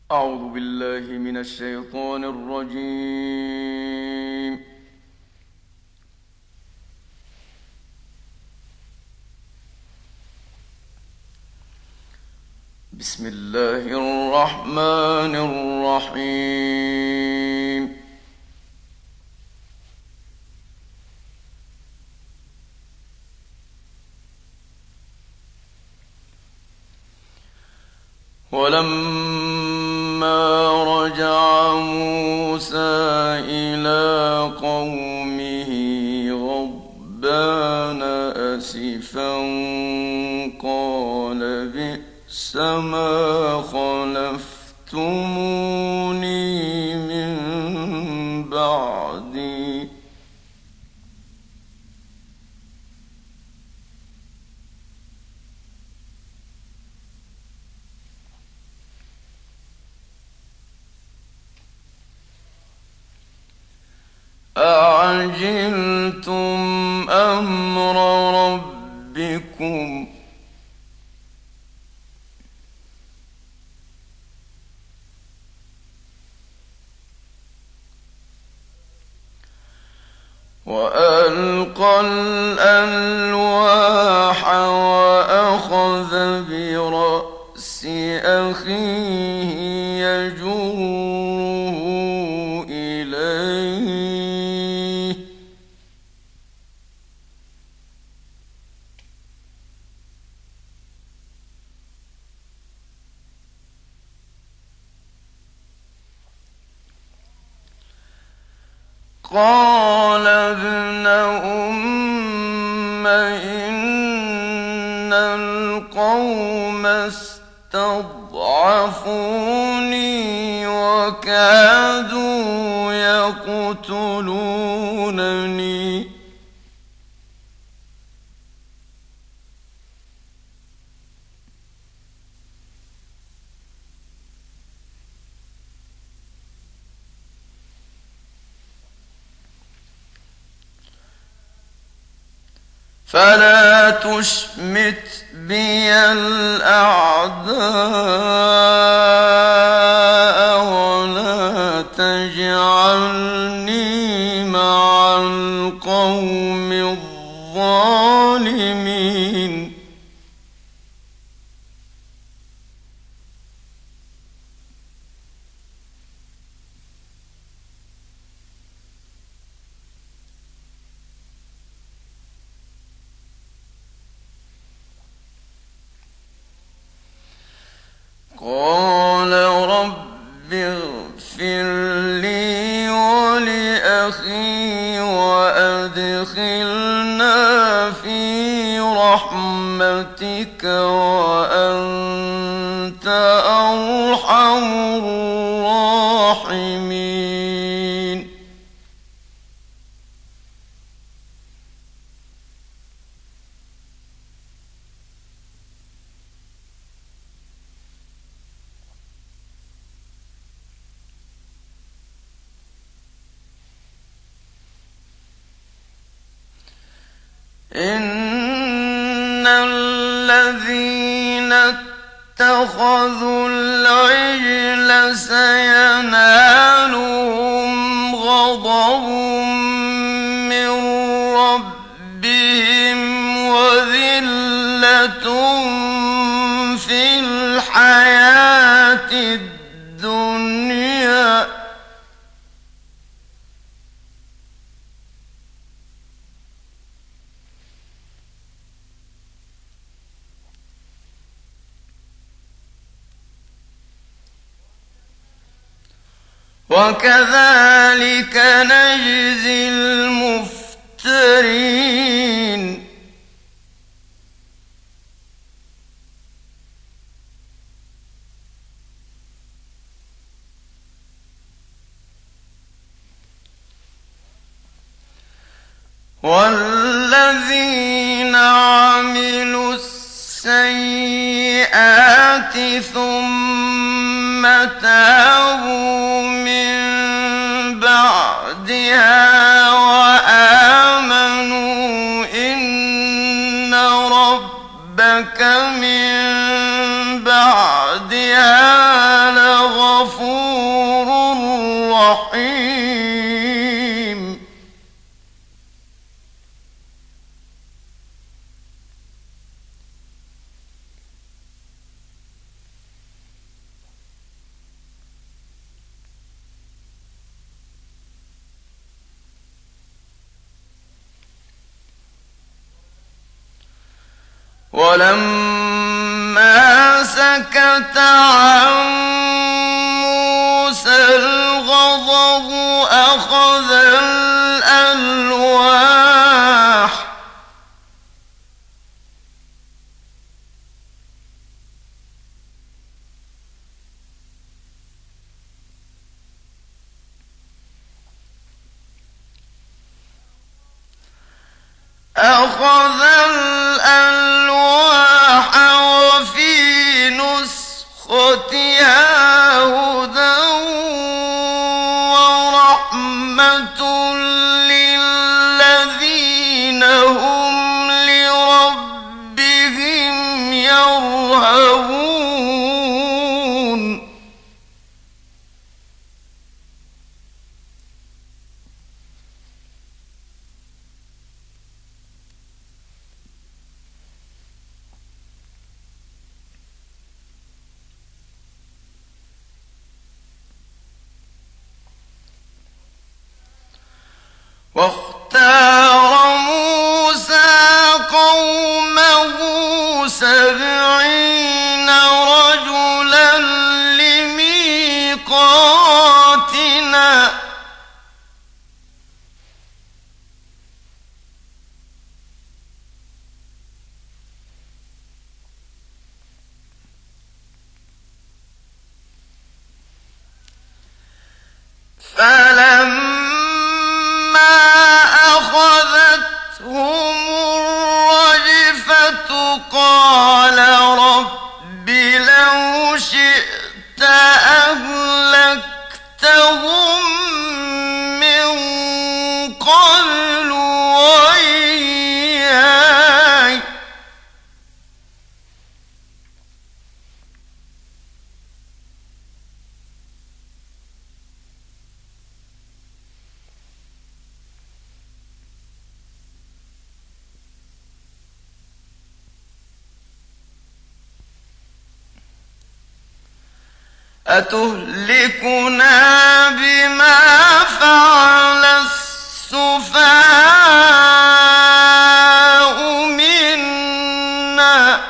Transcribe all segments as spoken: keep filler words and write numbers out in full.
أعوذ بالله من الشيطان الرجيم. بسم الله الرحمن الرحيم. ولما رجع موسى إلى قومه غضبان أسفا قال بئس ما خلفتموني من بعدي أعجلتم أمر ربكم وألقى الألواح وأخذ برأس أخيه يجره إليه قال ابن أم إن القوم استضعفوني وكادوا يقتلونني فلا تشمت بي الأعداء ولا تجعلني مع القوم الظالمين قال رب اغفر لي ولأخي وأدخلنا في رحمتك وأنت أرحم الراحمين إن الذين اتخذوا العجل سينالهم غضب من ربهم وذلة في الحياة الدنيا وكذلك نجزي المفترين والذين عملوا السيئات ثم تابوا من بعدها وآمنوا إن ربك من بعدها لغفور ولما سكت عن موسى الغضب أخذ الألواح أخذ الألواح وفي نسختها هدى ورحمة للذين هم لربهم يرهبون واختار موسى قومه سبعين رجلا لميقاتنا فلما أخذتهم الرجفة قال رب لو شئت أهلكتهم من قبل وإياي أتهلكنا بما فعل السفهاء منا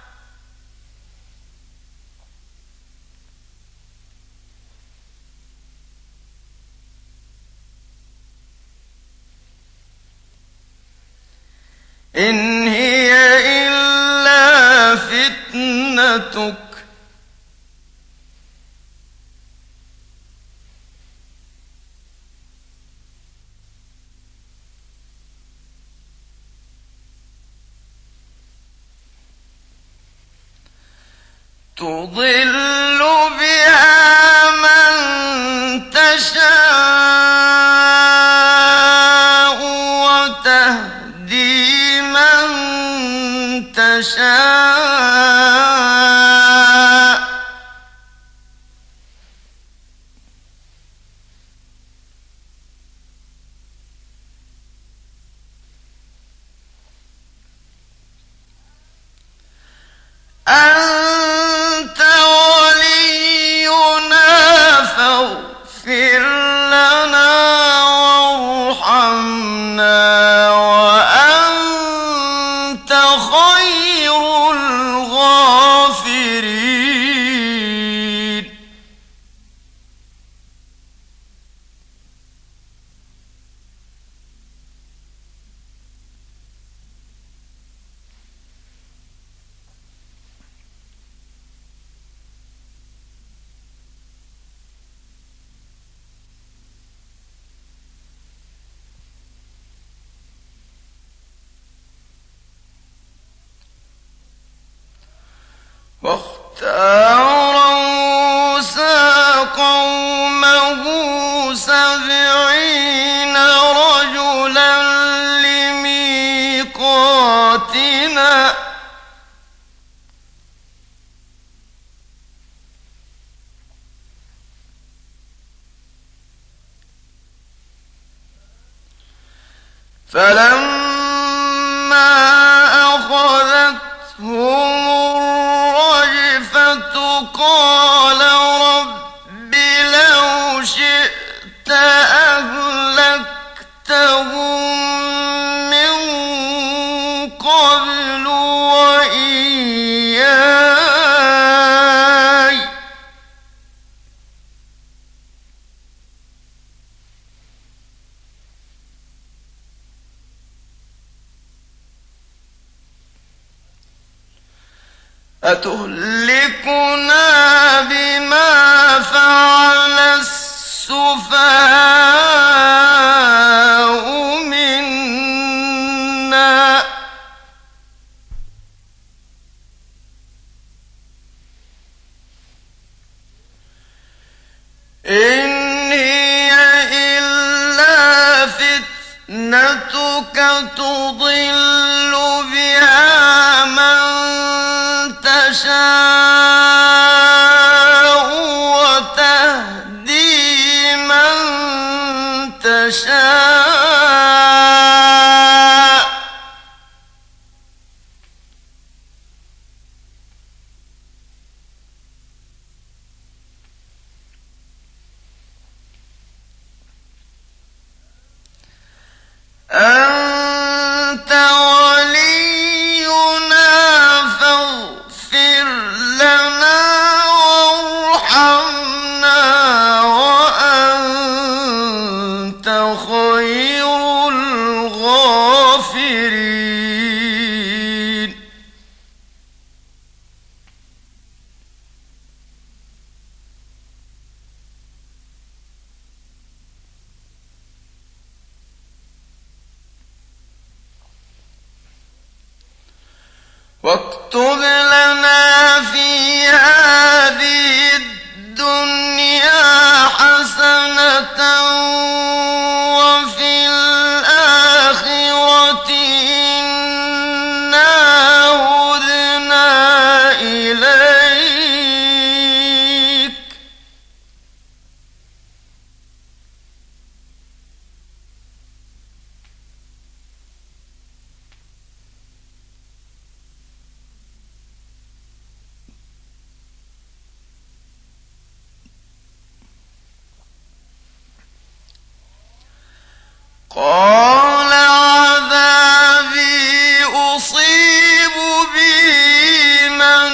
إن هي إلا فتنتك تضل بها من تشاء وتهدي من تشاء أنت ولينا فاغفر لنا وارحمنا وأنت خير الغافرين واختار موسى قومه سبعين رجلا لميقاتنا فلما أخذتهم الرجفة قال رب لو شئت أهلكتهم من قبل وإياي أتهلكنا بما فعل السفهاء منا إن هي إلا فتنتك تضل بها من تشاء وتهدي من تشاء أنت ولينا فاغفر لنا وارحمنا وأنت خير الغافرين واكتب لنا في هذه الدنيا حسنة وفي الآخرة إنا هدنا إليك قال عذابي أصيب به من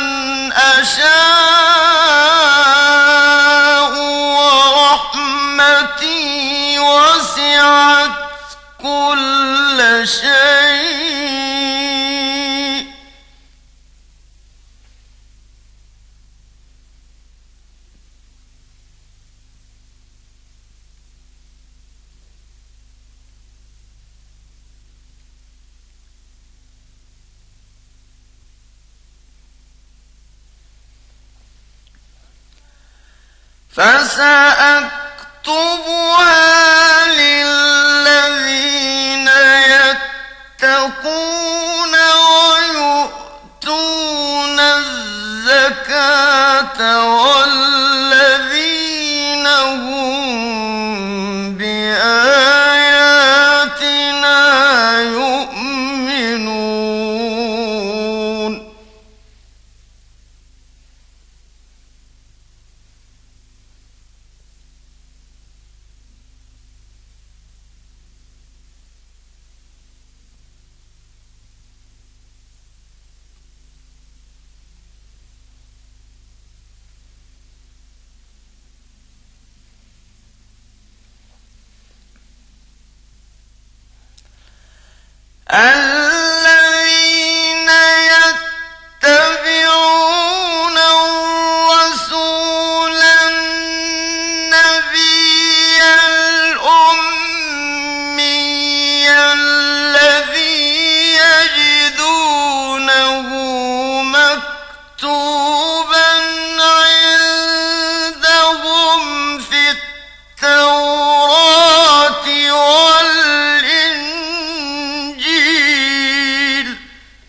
أشاء ورحمتي وسعت كل شيء فسأكتبها للذين يتقون ويؤتون الزكاة والذين هم بآياتنا يؤمنون الذين يتبعون الرسول النبي الأمي الذي يجدونه مكتوبا عندهم في التوراة والإنجيل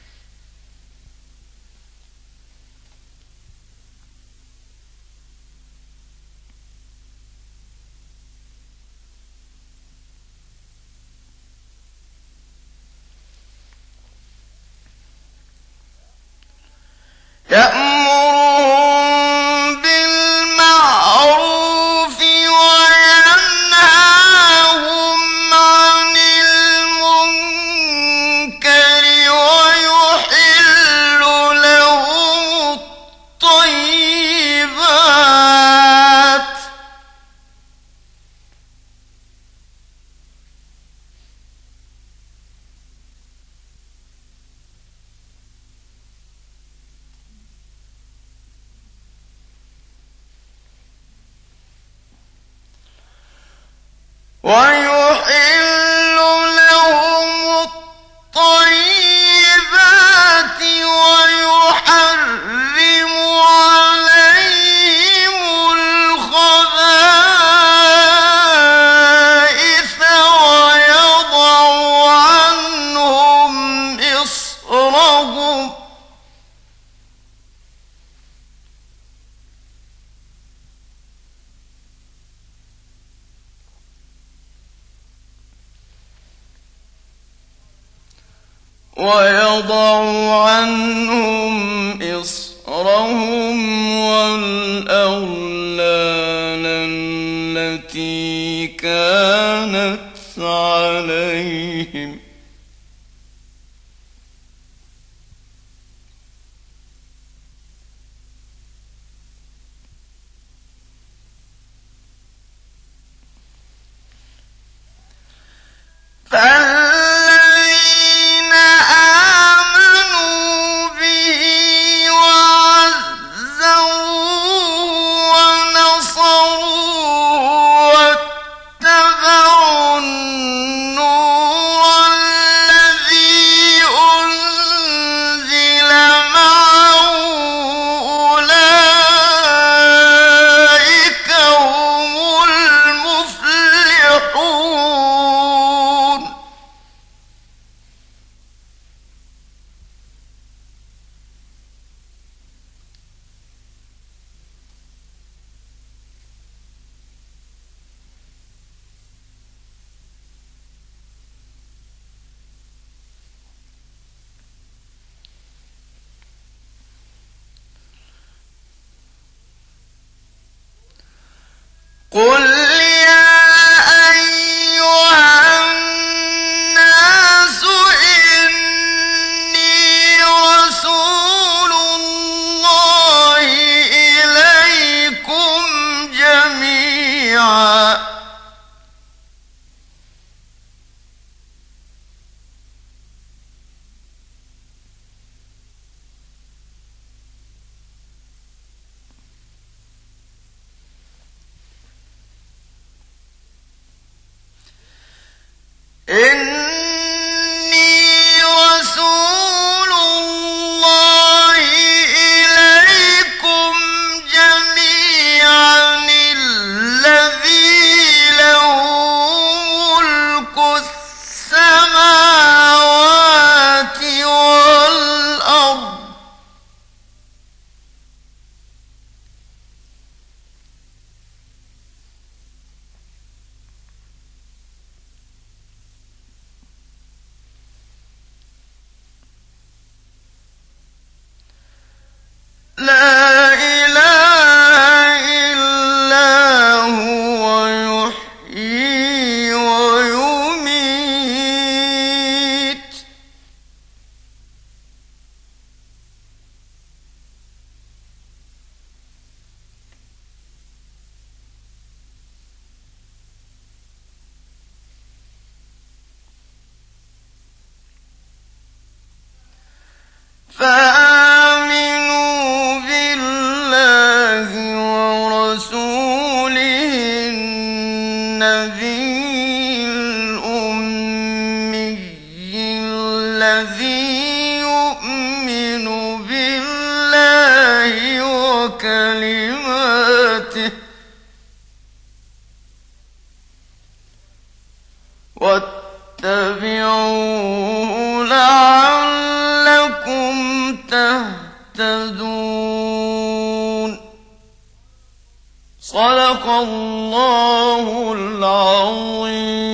يأمرهم بالمعروف وينهاهم عن المنكر ويحل لهم الطيبات ويحل لهم الطيبات ويحرم عليهم الخبائث ويضع عنهم إصرهم ويضع عنهم إصرهم والأغلال التي كانت عليهم فالذين آمنوا به وعزروه ونصروه واتبعوا النور الذي أنزل معه أولئك هم المفلحون قل يا أيها الناس إني رسول الله إليكم جميعا إني رسول الله إليكم جميعا الذي له ملك السماوات والأرض لا إله إلا هو يحيي ويميت فآمنوا بالله ورسوله النبي الأمي الذي يؤمن بالله وكلماته واتبعوه لعلكم تهتدون. صدق الله العظيم.